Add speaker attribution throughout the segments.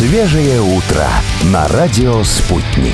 Speaker 1: Свежее утро на радио «Спутник».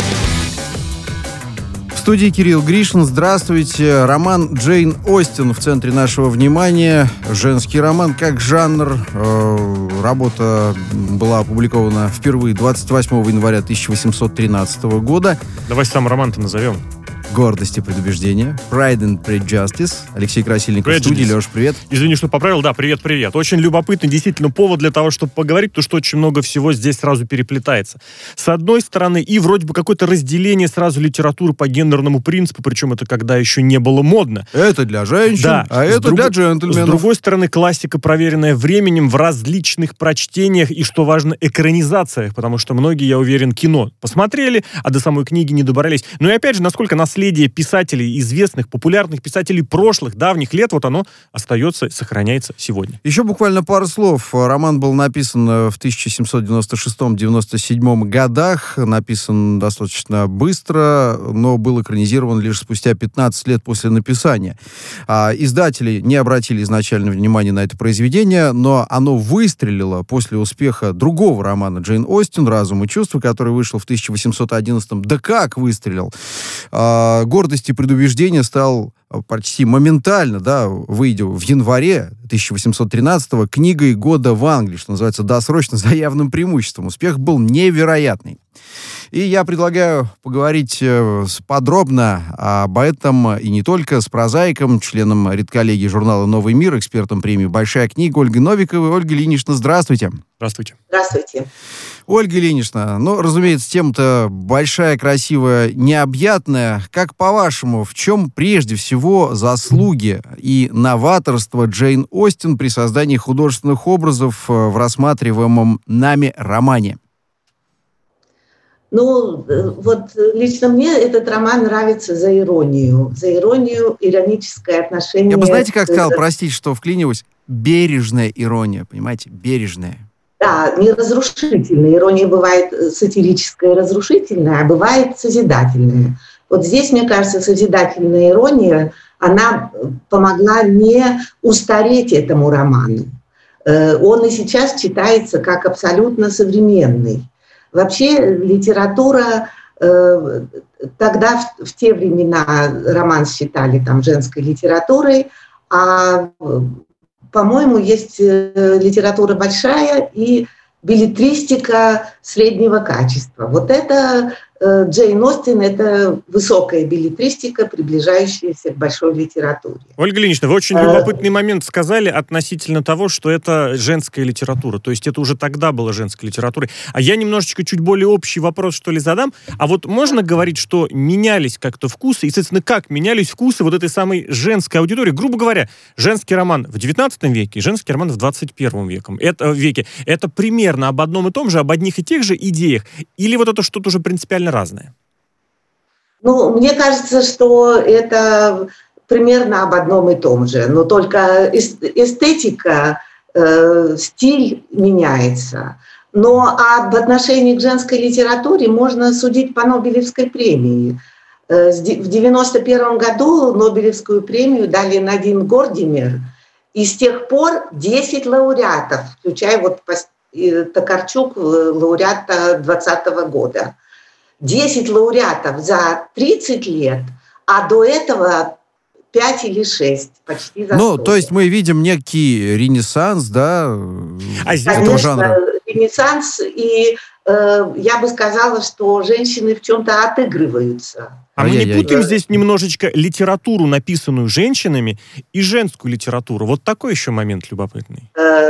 Speaker 2: В студии Кирилл Гришин. Здравствуйте. Роман Джейн Остин в центре нашего внимания. Женский роман как жанр. Работа была опубликована впервые 28 января 1813 года.
Speaker 3: Давай сам роман-то назовем.
Speaker 2: «Гордость и предубеждение». Pride and Prejudice. Алексей Красильников в студии. Леш, привет.
Speaker 3: Извини, что поправил. Да, привет. Очень любопытный, действительно, повод для того, чтобы поговорить, потому что очень много всего здесь сразу переплетается. С одной стороны, и вроде бы какое-то разделение сразу литературы по гендерному принципу, причем это когда еще не было модно.
Speaker 2: Это для женщин, да, а это для джентльменов.
Speaker 3: С другой стороны, классика, проверенная временем в различных прочтениях и, что важно, экранизациях, потому что многие, я уверен, кино посмотрели, а до самой книги не добрались. Ну и опять же, насколько наследие писателей, известных, популярных писателей прошлых, давних лет, вот оно остается, сохраняется сегодня.
Speaker 2: Еще буквально пару слов. Роман был написан в 1796-97 годах, написан достаточно быстро, но был экранизирован лишь спустя 15 лет после написания. Издатели не обратили изначально внимания на это произведение, но оно выстрелило после успеха другого романа Джейн Остин «Разум и чувства», который вышел в 1811-м. Да как выстрелил! «Гордость и предубеждение» стал почти моментально, выйдя в январе 1813-го книгой года в Англии, что называется, досрочно, за явным преимуществом. Успех был невероятный. И я предлагаю поговорить подробно об этом, и не только, с прозаиком, членом редколлегии журнала «Новый мир», экспертом премии «Большая книга» Ольгой Новиковой. Ольга Ильинична, здравствуйте.
Speaker 3: Здравствуйте.
Speaker 4: Здравствуйте.
Speaker 2: Ольга Ильинична, разумеется, тема-то большая, красивая, необъятная. Как по-вашему, в чем прежде всего заслуги и новаторство Джейн Остин при создании художественных образов в рассматриваемом нами романе?
Speaker 4: Лично мне этот роман нравится за иронию, ироническое отношение.
Speaker 2: Я бы, знаете, как сказал, простите, что вклинилась, бережная ирония, понимаете, бережная.
Speaker 4: Да, не разрушительная. Ирония бывает сатирическая и разрушительная, а бывает созидательная. Вот здесь, мне кажется, созидательная ирония, она помогла не устареть этому роману. Он и сейчас читается как абсолютно современный. Вообще литература, тогда в те времена роман считали женской литературой, а, по-моему, есть литература большая и беллетристика среднего качества. Вот это Джейн Остин, это высокая беллетристика, приближающаяся к большой литературе.
Speaker 3: Ольга Ильинична, вы очень любопытный момент сказали относительно того, что это женская литература. То есть это уже тогда была женская литература. А я немножечко чуть более общий вопрос, что ли, задам. А вот можно говорить, что менялись как-то вкусы? И, соответственно, как менялись вкусы вот этой самой женской аудитории? Грубо говоря, женский роман в XIX веке и женский роман в XXI веке. Это примерно об одном и том же, об одних и тех же идеях? Или вот это что-то уже принципиально разное?
Speaker 4: Мне кажется, что это примерно об одном и том же, но только эстетика, стиль меняется. Но об отношении к женской литературе можно судить по Нобелевской премии. В 1991 году Нобелевскую премию дали Надин Гордимер, и с тех пор 10 лауреатов, включая Токарчук, лауреата 2020 года. 10 лауреатов за 30 лет, а до этого 5 или 6, почти за 100.
Speaker 2: То есть мы видим некий ренессанс, да?
Speaker 4: Конечно, жанра. Ренессанс, и я бы сказала, что женщины в чем-то отыгрываются.
Speaker 3: А мы не путаем здесь немножечко литературу, написанную женщинами, и женскую литературу? Вот такой еще момент любопытный.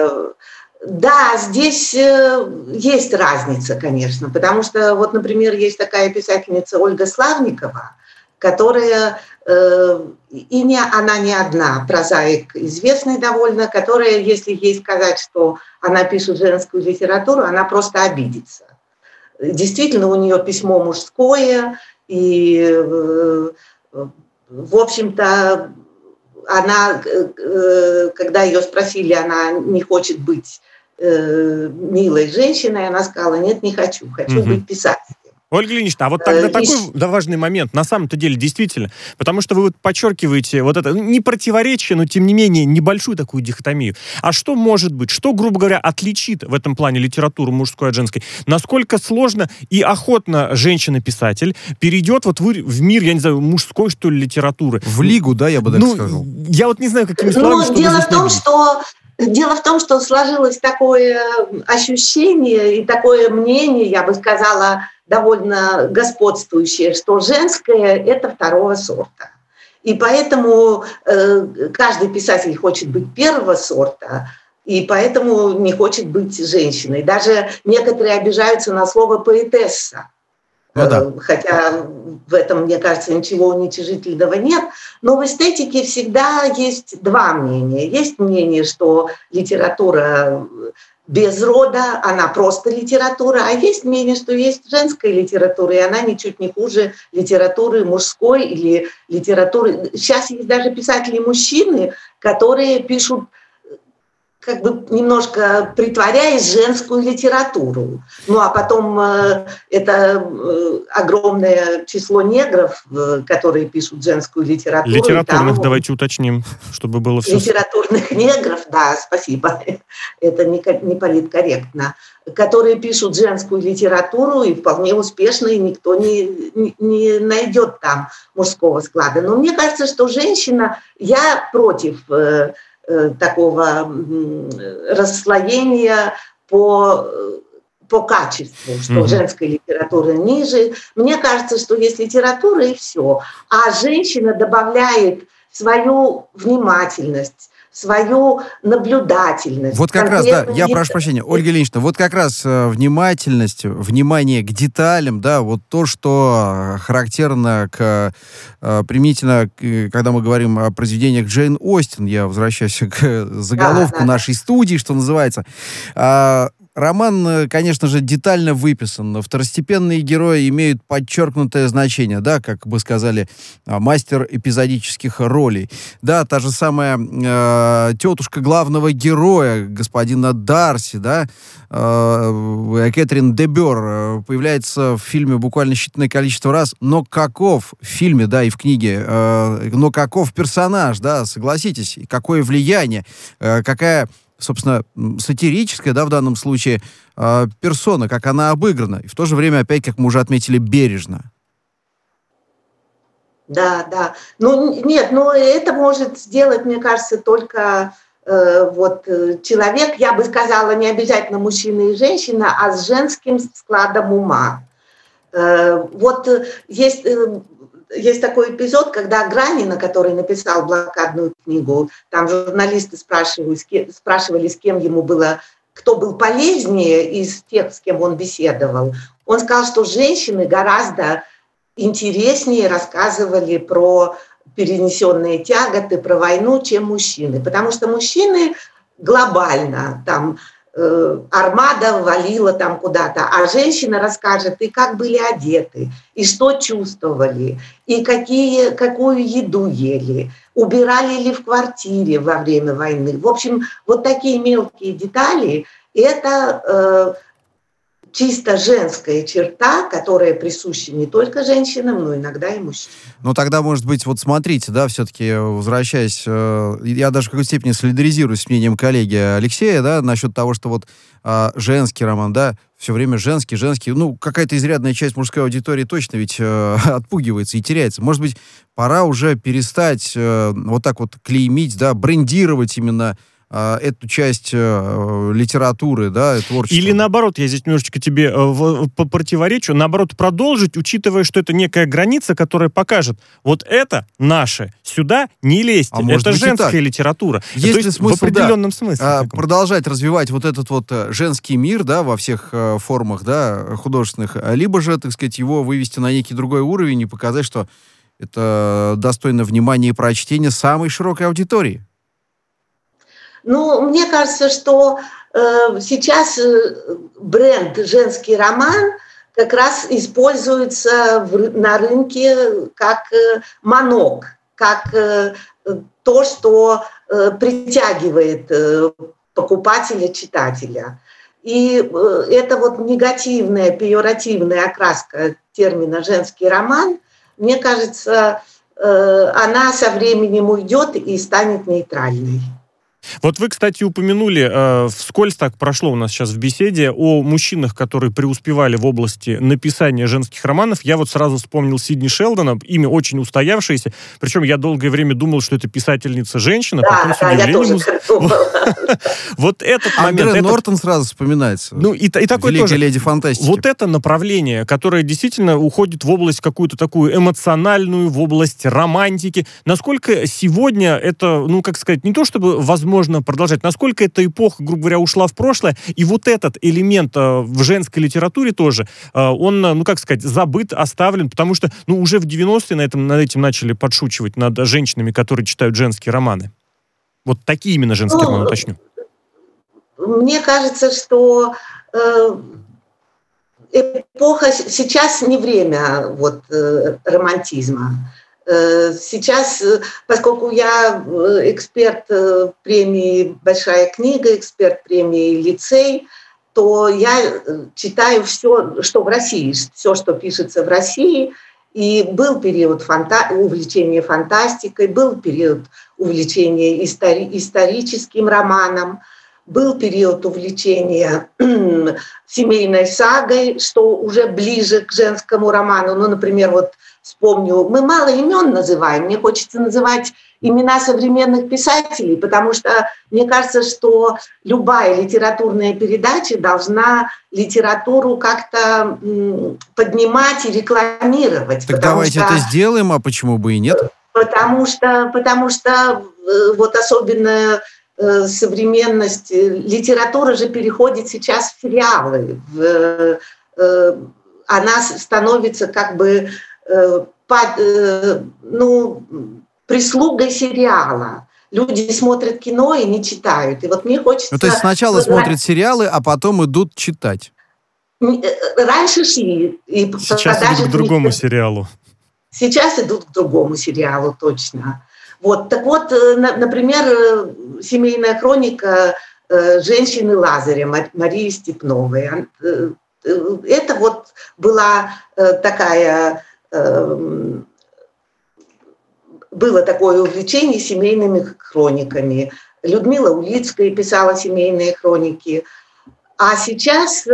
Speaker 4: Да, здесь есть разница, конечно, потому что, например, есть такая писательница Ольга Славникова, которая, она не одна, прозаик известный довольно, которая, если ей сказать, что она пишет женскую литературу, она просто обидится. Действительно, у нее письмо мужское, и, в общем-то, она, когда ее спросили, она не хочет быть милой женщиной, она сказала: нет, не хочу, хочу быть писателем.
Speaker 3: Ольга Ильинична, а вот тогда такой важный момент, на самом-то деле, действительно, потому что вы вот подчеркиваете вот это, не противоречие, но, тем не менее, небольшую такую дихотомию. А что может быть, что, грубо говоря, отличит в этом плане литературу мужской от женской? Насколько сложно и охотно женщина-писатель перейдет вот в мир, я не знаю, мужской, что ли, литературы?
Speaker 2: В лигу, да, я бы так сказал.
Speaker 3: Я вот не знаю, какими словами...
Speaker 4: Дело в том, что сложилось такое ощущение и такое мнение, я бы сказала, довольно господствующее, что женское – это второго сорта. И поэтому каждый писатель хочет быть первого сорта, и поэтому не хочет быть женщиной. Даже некоторые обижаются на слово «поэтесса». Хотя в этом, мне кажется, ничего уничижительного нет. Но в эстетике всегда есть два мнения. Есть мнение, что литература без рода, она просто литература, а есть мнение, что есть женская литература, и она ничуть не хуже литературы мужской или литературы... Сейчас есть даже писатели-мужчины, которые пишут, как бы немножко притворяясь, женскую литературу. Ну, а потом это огромное число негров, которые пишут женскую литературу.
Speaker 3: Литературных, давайте уточним, чтобы было все...
Speaker 4: Литературных негров, да, спасибо, это не политкорректно, которые пишут женскую литературу и вполне успешно, и никто не найдет там мужского склада. Но мне кажется, что женщина, я против... такого расслоения по качеству, что женская литература ниже. Мне кажется, что есть литература и все. А женщина добавляет свою внимательность, свою наблюдательность.
Speaker 2: Вот как раз, да, я прошу прощения, Ольга Ильинична, вот как раз внимательность, внимание к деталям, да, вот то, что характерно применительно, когда мы говорим о произведениях Джейн Остин, я возвращаюсь к заголовку нашей студии, что называется. Роман, конечно же, детально выписан. Второстепенные герои имеют подчеркнутое значение, да, как бы сказали, мастер эпизодических ролей. Да, та же самая тетушка главного героя, господина Дарси, да, Кэтрин Дебер, появляется в фильме буквально считанное количество раз, но каков в фильме, да, и в книге, но каков персонаж, да, согласитесь, и какое влияние, какая... собственно, сатирическая, да, в данном случае, персона, как она обыграна. И в то же время, опять, как мы уже отметили, бережно.
Speaker 4: Да. Нет, это может сделать, мне кажется, только человек, я бы сказала, не обязательно мужчина и женщина, а с женским складом ума. Есть такой эпизод, когда Гранина, который написал «Блокадную книгу», там журналисты спрашивали, с кем ему было, кто был полезнее из тех, с кем он беседовал. Он сказал, что женщины гораздо интереснее рассказывали про перенесенные тяготы, про войну, чем мужчины. Потому что мужчины глобально, там, армада валила там куда-то, а женщина расскажет, и как были одеты, и что чувствовали, и какую еду ели, убирали ли в квартире во время войны. В общем, вот такие мелкие детали – это чисто женская черта, которая присуща не только женщинам, но иногда и мужчинам.
Speaker 2: Ну, тогда, может быть, вот смотрите, да, все-таки, возвращаясь, я даже в какой-то степени солидаризируюсь с мнением коллеги Алексея, да, насчет того, что вот женский роман, да, все время женский, ну, какая-то изрядная часть мужской аудитории точно ведь отпугивается и теряется. Может быть, пора уже перестать вот так вот клеймить, да, брендировать именно эту часть литературы, да, творчества.
Speaker 3: Или наоборот, я здесь немножечко тебе противоречу, наоборот, продолжить, учитывая, что это некая граница, которая покажет, вот это наше, сюда не лезьте, это женская литература.
Speaker 2: Есть ли смысл,
Speaker 3: в определенном смысле
Speaker 2: продолжать развивать вот этот вот женский мир, да, во всех формах, да, художественных, либо же, так сказать, его вывести на некий другой уровень и показать, что это достойно внимания и прочтения самой широкой аудитории?
Speaker 4: Ну, мне кажется, что сейчас бренд «женский роман» как раз используется на рынке как манок, как то, что притягивает покупателя, читателя. И эта вот негативная, пеёративная окраска термина «женский роман», мне кажется, она со временем уйдет и станет нейтральной.
Speaker 3: Вот вы, кстати, упомянули, вскользь так прошло у нас сейчас в беседе, о мужчинах, которые преуспевали в области написания женских романов. Я вот сразу вспомнил Сидни Шелдона, имя очень устоявшееся, причем я долгое время думал, что это писательница-женщина, потом с удивлением... Вот этот момент...
Speaker 2: Андре Нортон сразу вспоминается.
Speaker 3: Ну, и такой
Speaker 2: великая
Speaker 3: тоже...
Speaker 2: леди фантастики.
Speaker 3: Вот это направление, которое действительно уходит в область какую-то такую эмоциональную, в область романтики. Насколько сегодня это, ну, как сказать, не то чтобы возможно продолжать, насколько эта эпоха, грубо говоря, ушла в прошлое, и вот этот элемент в женской литературе тоже, он, ну, как сказать, забыт, оставлен, потому что, ну, уже в 90-е над этим начали подшучивать, над женщинами, которые читают женские романы. Вот такие именно женские романы, уточню.
Speaker 4: Мне кажется, что эпоха сейчас не время вот романтизма. Сейчас, поскольку я эксперт премии «Большая книга», эксперт премии «Лицей», то я читаю все, что в России, все, что пишется в России. И был период увлечения фантастикой, был период увлечения историческим романом, был период увлечения семейной сагой, что уже ближе к женскому роману. Ну, например, вот вспомню, мы мало имен называем, мне хочется называть имена современных писателей, потому что мне кажется, что любая литературная передача должна литературу как-то поднимать и рекламировать.
Speaker 2: Так давайте это сделаем, а почему бы и нет?
Speaker 4: Потому что вот особенно современность, литература же переходит сейчас в сериалы. Она становится как бы прислугой сериала. Люди смотрят кино и не читают. И вот мне хочется...
Speaker 2: Ну, то есть сначала смотрят сериалы, а потом идут читать.
Speaker 4: Раньше шли. И
Speaker 3: сейчас идут к другому сериалу.
Speaker 4: Сейчас идут к другому сериалу, точно. Вот. Так вот, например, семейная хроника «Женщины Лазаря» Марии Степновой. Это вот была такая... Было такое увлечение семейными хрониками. Людмила Улицкая писала семейные хроники. А сейчас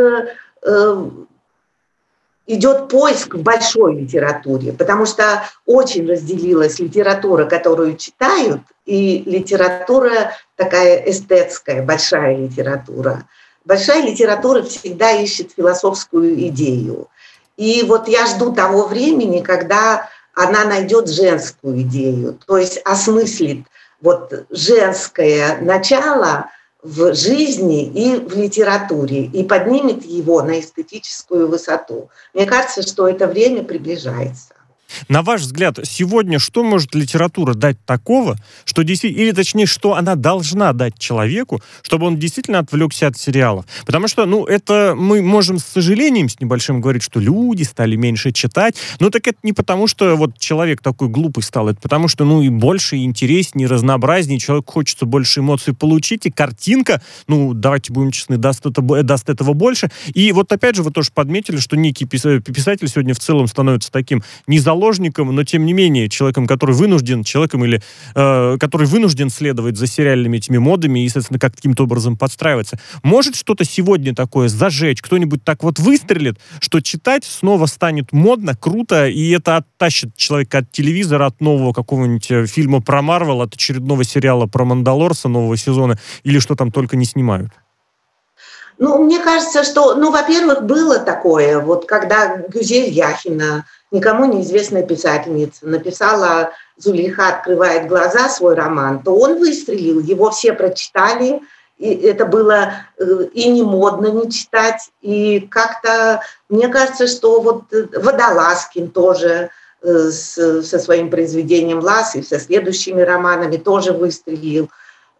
Speaker 4: идет поиск в большой литературе, потому что очень разделилась литература, которую читают, и литература такая эстетская, большая литература. Большая литература всегда ищет философскую идею. И вот я жду того времени, когда она найдет женскую идею, то есть осмыслит вот женское начало в жизни и в литературе и поднимет его на эстетическую высоту. Мне кажется, что это время приближается.
Speaker 3: На ваш взгляд, сегодня что может литература дать такого, что действительно, или точнее, что она должна дать человеку, чтобы он действительно отвлекся от сериалов? Потому что, ну, это мы можем с сожалением с небольшим говорить, что люди стали меньше читать, но так это не потому, что вот человек такой глупый стал, это потому что, ну, и больше, и интереснее, и разнообразнее, человеку хочется больше эмоций получить, и картинка, ну, давайте будем честны, даст этого больше. И вот опять же вы тоже подметили, что некий писатель сегодня в целом становится таким незаложником, но тем не менее человеком, который вынужден, который вынужден следовать за сериальными этими модами и, соответственно, каким-то образом подстраиваться. Может что-то сегодня такое зажечь? Кто-нибудь так вот выстрелит, что читать снова станет модно, круто, и это оттащит человека от телевизора, от нового какого-нибудь фильма про Марвел, от очередного сериала про Мандалорца нового сезона, или что там только не снимают?
Speaker 4: Ну, мне кажется, что, во-первых, было такое, вот когда Гюзель Яхина, никому неизвестная писательница, написала «Зулейха открывает глаза», свой роман, то он выстрелил, его все прочитали, и это было и не модно не читать, и как-то, мне кажется, что вот Водолазкин тоже со своим произведением «Лас» и со следующими романами тоже выстрелил.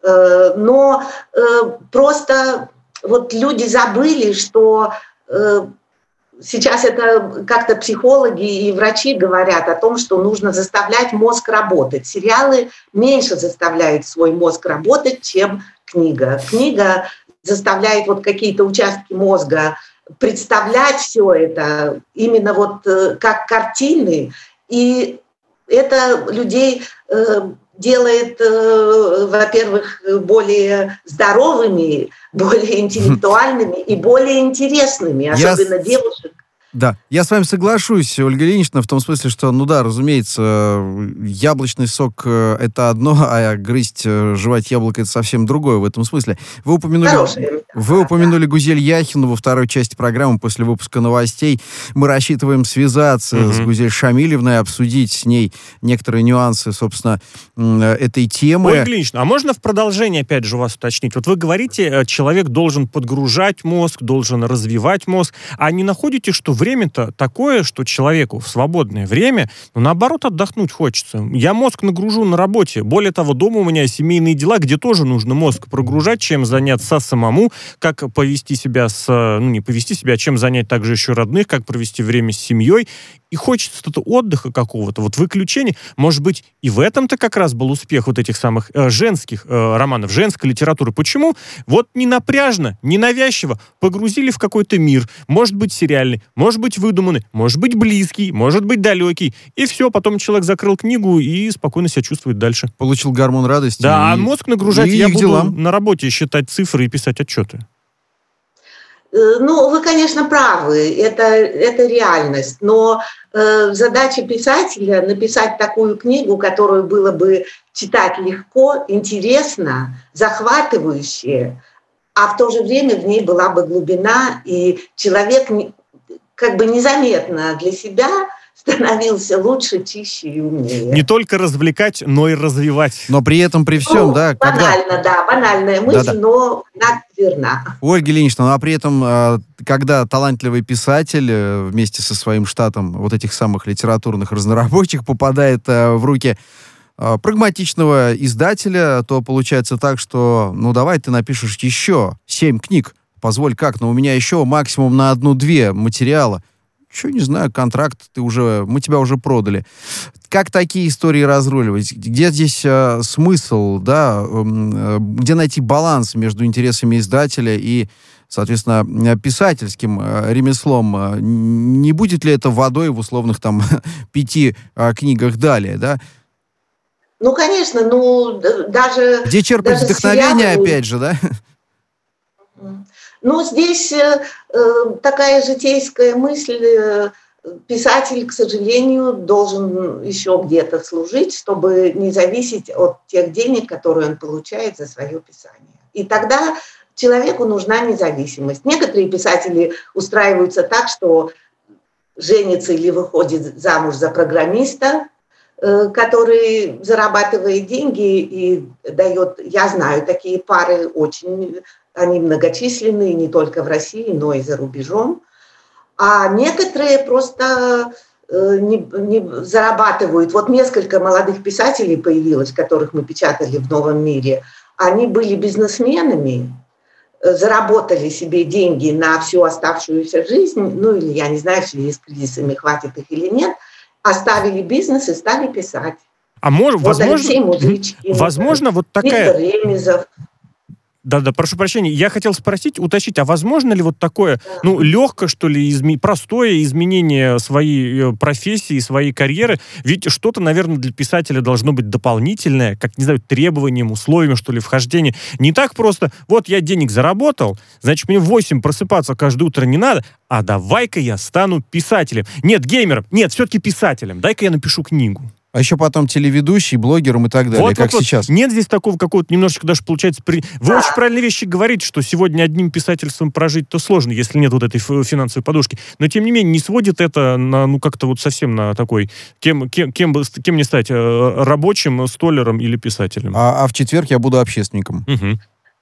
Speaker 4: Но просто... Вот люди забыли, что сейчас это как-то психологи и врачи говорят о том, что нужно заставлять мозг работать. Сериалы меньше заставляют свой мозг работать, чем книга. Книга заставляет вот какие-то участки мозга представлять все это именно вот как картины, и это людей делает, во-первых, более здоровыми, более интеллектуальными и более интересными, особенно девушек.
Speaker 2: Да, я с вами соглашусь, Ольга Ильинична, в том смысле, что, ну да, разумеется, яблочный сок — это одно, а грызть, жевать яблоко — это совсем другое в этом смысле. Вы упомянули Гузель Яхину во второй части программы после выпуска новостей. Мы рассчитываем связаться с Гузель Шамилевной, обсудить с ней некоторые нюансы, собственно, этой темы.
Speaker 3: Ольга Ильинична, а можно в продолжение, опять же, у вас уточнить? Вот вы говорите, человек должен подгружать мозг, должен развивать мозг, а не находите, что время-то такое, что человеку в свободное время, наоборот, отдохнуть хочется. Я мозг нагружу на работе. Более того, дома у меня семейные дела, где тоже нужно мозг прогружать, чем заняться самому, как повести себя не повести себя, а чем занять также еще родных, как провести время с семьей. И хочется отдыха какого-то, вот выключения. Может быть, и в этом-то как раз был успех вот этих самых женских романов, женской литературы. Почему? Вот не напряжно, не навязчиво погрузили в какой-то мир. Может быть, сериальный, может быть, выдуманный, может быть, близкий, может быть, далекий. И все, потом человек закрыл книгу и спокойно себя чувствует дальше.
Speaker 2: Получил гормон радости.
Speaker 3: Да, а мозг нагружать я буду на работе считать цифры и писать отчеты.
Speaker 4: Ну, вы, конечно, правы, это реальность, но задача писателя — написать такую книгу, которую было бы читать легко, интересно, захватывающе, а в то же время в ней была бы глубина, и человек как бы незаметно для себя становился лучше, чище и умнее.
Speaker 3: Не только развлекать, но и развивать.
Speaker 2: Но при этом, при всем,
Speaker 4: банальная мысль, но она верна.
Speaker 2: Ольга Ильинична, а при этом, когда талантливый писатель вместе со своим штатом вот этих самых литературных разнорабочих попадает в руки прагматичного издателя, то получается так, что, ну, давай ты напишешь еще 7 книг. Позволь, как? Но у меня еще максимум на 1-2 материала. Что, не знаю, контракт мы тебя уже продали. Как такие истории разруливать? Где здесь смысл, да? Где найти баланс между интересами издателя и, соответственно, писательским ремеслом? Не будет ли это водой в условных там 5 книгах далее, да?
Speaker 4: Ну, конечно, даже...
Speaker 2: Где черпать вдохновение, опять же, да?
Speaker 4: Ну, здесь такая житейская мысль. Писатель, к сожалению, должен еще где-то служить, чтобы не зависеть от тех денег, которые он получает за свое писание. И тогда человеку нужна независимость. Некоторые писатели устраиваются так, что женится или выходит замуж за программиста, который зарабатывает деньги и дает... Я знаю такие пары очень... Они многочисленные не только в России, но и за рубежом. А некоторые просто не зарабатывают. Вот несколько молодых писателей появилось, которых мы печатали в «Новом мире». Они были бизнесменами, заработали себе деньги на всю оставшуюся жизнь, ну или, я не знаю, в связи с кризисами хватит их или нет, оставили бизнес и стали писать.
Speaker 3: А возможно, вот такая...
Speaker 4: Виктор Ремезов.
Speaker 3: Да, прошу прощения. Я хотел спросить, уточнить, а возможно ли вот такое, легкое, что ли, простое изменение своей профессии, своей карьеры? Ведь что-то, наверное, для писателя должно быть дополнительное, как, не знаю, требованием, условием, что ли, вхождения. Не так просто, вот я денег заработал, значит, мне в 8 просыпаться каждое утро не надо, а давай-ка я стану писателем. Нет, геймером, нет, все-таки писателем. Дай-ка я напишу книгу.
Speaker 2: А еще потом телеведущий, блогером и так далее, как сейчас.
Speaker 3: Нет здесь такого какого-то немножечко даже получается... Вы очень правильные вещи говорите, что сегодня одним писательством прожить-то сложно, если нет вот этой финансовой подушки. Но, тем не менее, не сводит это на, как-то вот совсем на такой... Кем мне стать? Рабочим, столяром или писателем?
Speaker 2: А в четверг я буду общественником.
Speaker 3: Угу.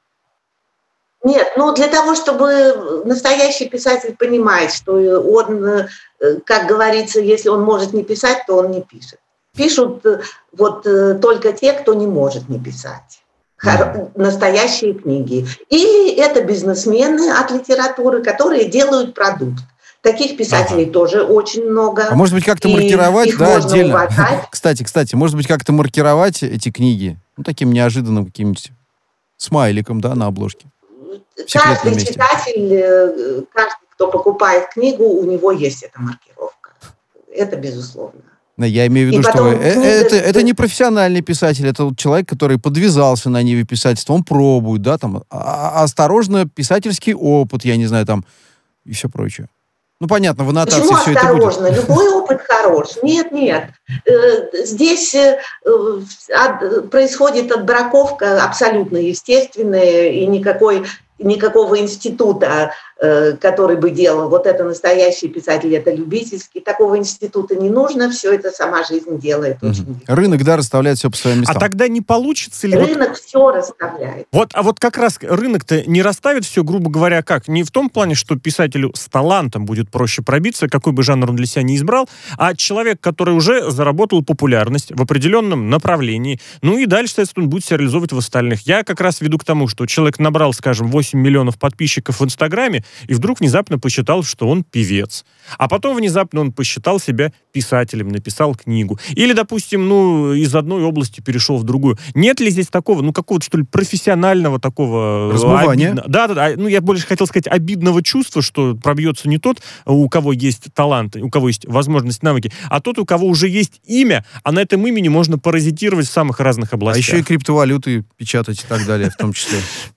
Speaker 4: Нет, для того, чтобы настоящий писатель понимает, что он, как говорится, если он может не писать, то он не пишет. Пишут только те, кто не может не писать. Настоящие книги. Или это бизнесмены от литературы, которые делают продукт. Таких писателей тоже очень много.
Speaker 2: А может быть, как-то маркировать, да, отдельно? Кстати, может быть, как-то маркировать эти книги таким неожиданным каким-нибудь смайликом, да, на обложке? секретном
Speaker 4: каждый
Speaker 2: месте.
Speaker 4: читатель, каждый, кто покупает книгу, у него есть эта маркировка. Это безусловно.
Speaker 2: Я имею в виду, что это не профессиональный писатель, это вот человек, который подвязался на ниве писательства, он пробует, да, там, осторожно, писательский опыт, я не знаю, там, и все прочее. Ну, понятно, в аннотации
Speaker 4: Почему
Speaker 2: все это будет.
Speaker 4: осторожно? Любой опыт хорош. Нет. Здесь происходит отбраковка абсолютно естественная, и никакого института, который бы делал вот это настоящий писатель, это любительский, такого института не нужно, все это сама жизнь делает. Очень
Speaker 2: Рынок, да, расставляет все по своим местам.
Speaker 3: А тогда не получится ли...
Speaker 4: Рынок все расставляет.
Speaker 3: А вот как раз рынок-то не расставит все, грубо говоря, как? Не в том плане, что писателю с талантом будет проще пробиться, какой бы жанр он для себя не избрал, а человек, который уже заработал популярность в определенном направлении, ну и дальше, соответственно, он будет себя реализовывать в остальных. Я как раз веду к тому, что человек набрал, скажем, 8 миллионов подписчиков в Инстаграме, и вдруг внезапно посчитал, что он певец. А потом внезапно он посчитал себя писателем, написал книгу. Или, допустим, из одной области перешел в другую. Нет ли здесь такого, какого-то, что ли, профессионального такого...
Speaker 2: Размывания?
Speaker 3: Да. Я больше хотел сказать обидного чувства, что пробьется не тот, у кого есть талант, у кого есть возможность, навыки, а тот, у кого уже есть имя, а на этом имени можно паразитировать в самых разных областях.
Speaker 2: А еще и криптовалюты печатать и так далее, в том числе.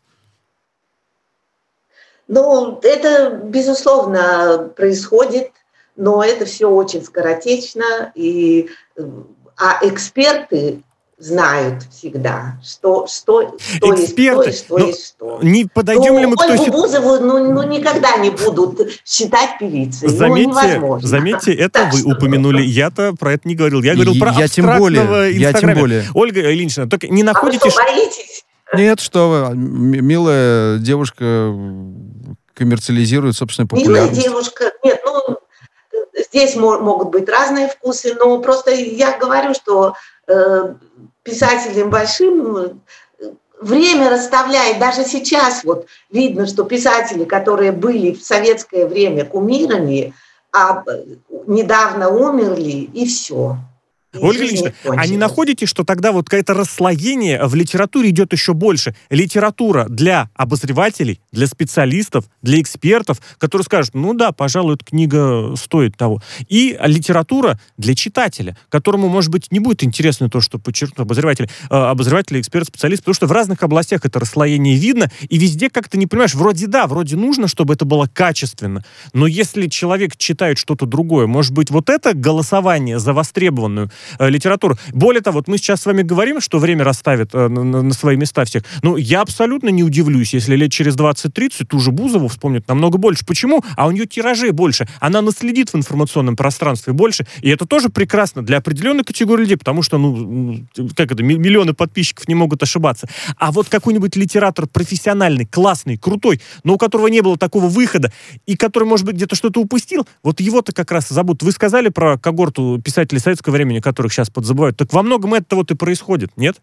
Speaker 4: Это, безусловно, происходит, но это все очень скоротечно, а эксперты знают всегда, что
Speaker 3: эксперты,
Speaker 4: есть то, и что есть что.
Speaker 3: Не подойдем ли мы к той
Speaker 4: Ольгу Бузову никогда не будут считать певицей. Невозможно.
Speaker 3: Заметьте, это вы упомянули. Я-то про это не говорил. Я говорил про абстрактного Инстаграма.
Speaker 2: Я тем более.
Speaker 3: Ольга Ильинична, только не находите...
Speaker 4: А вы что, боитесь?
Speaker 2: Нет, что вы, милая девушка коммерциализирует собственную популярность.
Speaker 4: Милая девушка. Нет, здесь могут быть разные вкусы, но просто я говорю, что писателям большим время расставляет. Даже сейчас видно, что писатели, которые были в советское время кумирами, недавно умерли, и все.
Speaker 3: Ольга Ильинична, а не находите, что тогда какое-то расслоение в литературе идет еще больше? Литература для обозревателей, для специалистов, для экспертов, которые скажут, пожалуй, эта книга стоит того. И литература для читателя, которому, может быть, не будет интересно то, что подчеркнут обозреватели, эксперт, специалист, потому что в разных областях это расслоение видно, и везде как-то не понимаешь, вроде нужно, чтобы это было качественно, но если человек читает что-то другое, может быть, это голосование за востребованную литературу. Более того, мы сейчас с вами говорим, что время расставит на свои места всех. Но я абсолютно не удивлюсь, если лет через 20-30 ту же Бузову вспомнят намного больше. Почему? А у нее тиражей больше. Она наследит в информационном пространстве больше. И это тоже прекрасно для определенной категории людей, потому что, миллионы подписчиков не могут ошибаться. А какой-нибудь литератор профессиональный, классный, крутой, но у которого не было такого выхода, и который, может быть, где-то что-то упустил, его-то как раз забудут. Вы сказали про когорту писателей советского времени, которых сейчас подзабывают. Так во многом это и происходит, нет?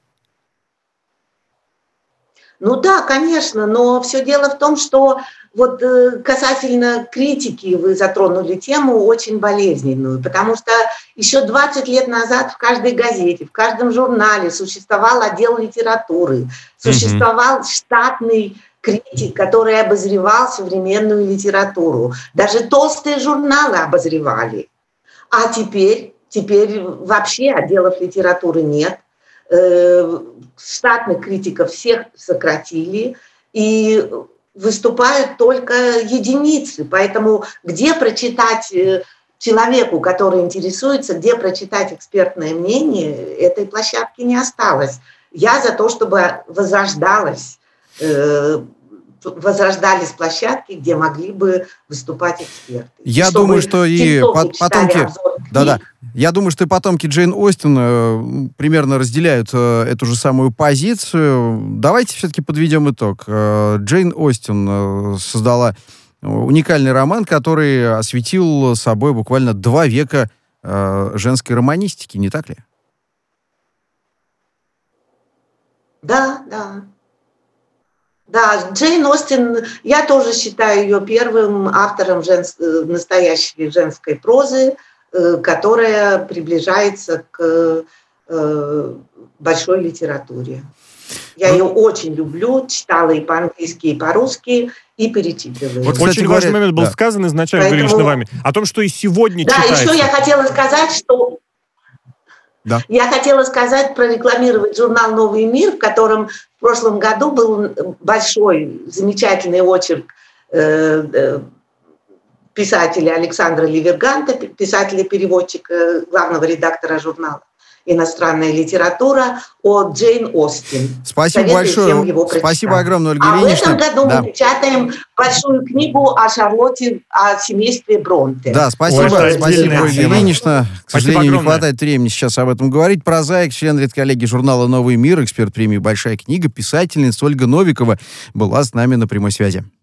Speaker 4: Да, конечно, но все дело в том, что касательно критики вы затронули тему очень болезненную, потому что еще 20 лет назад в каждой газете, в каждом журнале существовал отдел литературы, существовал штатный критик, который обозревал современную литературу. Даже толстые журналы обозревали. А теперь вообще отделов литературы нет. Штатных критиков всех сократили, и выступают только единицы. Поэтому где прочитать человеку, который интересуется, где прочитать экспертное мнение, этой площадки не осталось. Я за то, чтобы возрождались площадки, где могли бы выступать эксперты.
Speaker 2: Я думаю, что и потомки... Я думаю, что и потомки Джейн Остин примерно разделяют эту же самую позицию. Давайте все-таки подведем итог. Джейн Остин создала уникальный роман, который осветил собой буквально 2 века женской романистики, не так ли?
Speaker 4: Да. Да, Джейн Остин, я тоже считаю ее первым автором настоящей женской прозы, которая приближается к большой литературе. Я ее очень люблю, читала и по-английски, и по-русски, и перечитываю.
Speaker 2: Вот, кстати
Speaker 3: Очень
Speaker 2: говоря,
Speaker 3: важный момент был
Speaker 2: да.
Speaker 3: сказан изначально,
Speaker 4: Поэтому-
Speaker 3: лично вами, о том, что и сегодня
Speaker 4: Да,
Speaker 3: читается.
Speaker 4: еще я хотела сказать, что...
Speaker 2: Да.
Speaker 4: Я хотела сказать, прорекламировать журнал «Новый мир», в котором в прошлом году был большой, замечательный очерк писателя Александра Ливерганта, писателя-переводчика, главного редактора журнала «Иностранная литература» о Джейн Остин.
Speaker 2: Спасибо
Speaker 4: Советую
Speaker 2: большое.
Speaker 4: всем его прочитать.
Speaker 2: Спасибо огромное, Ольга
Speaker 4: А в
Speaker 2: Ильинична.
Speaker 4: этом году
Speaker 2: Да.
Speaker 4: мы печатаем большую книгу о Шарлотте, о семействе Бронте.
Speaker 2: Да, спасибо,
Speaker 3: Ой, это
Speaker 2: спасибо,
Speaker 3: отдельная
Speaker 2: Ольга
Speaker 3: тема.
Speaker 2: Ильинична. К
Speaker 3: Спасибо
Speaker 2: сожалению, не
Speaker 3: огромное.
Speaker 2: хватает времени сейчас об этом говорить. Прозаик, член редколлегии журнала «Новый мир», эксперт премии «Большая книга», писательница Ольга Новикова была с нами на прямой связи.